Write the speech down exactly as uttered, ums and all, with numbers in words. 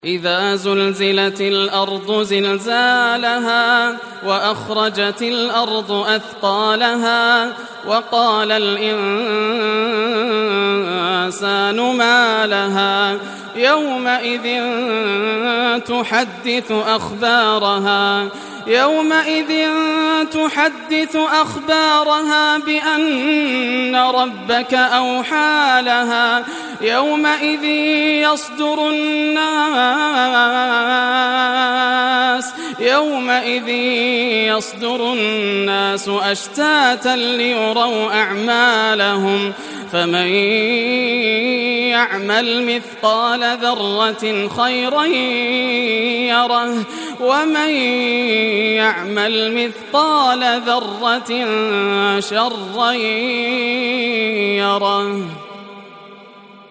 إذا زلزلت الأرض زلزالها وأخرجت الأرض أثقالها وقال الإنسان ما لها يومئذ تحدث أخبارها يومئذ يحدث أخبارها بأن ربك أوحى لها يومئذ يصدر الناس يومئذ يصدر الناس أشتاتا ليروا أعمالهم فمن يعمل مثقال ذرة خيرا يره ومن يعمل مثقال ذرة شرا يره.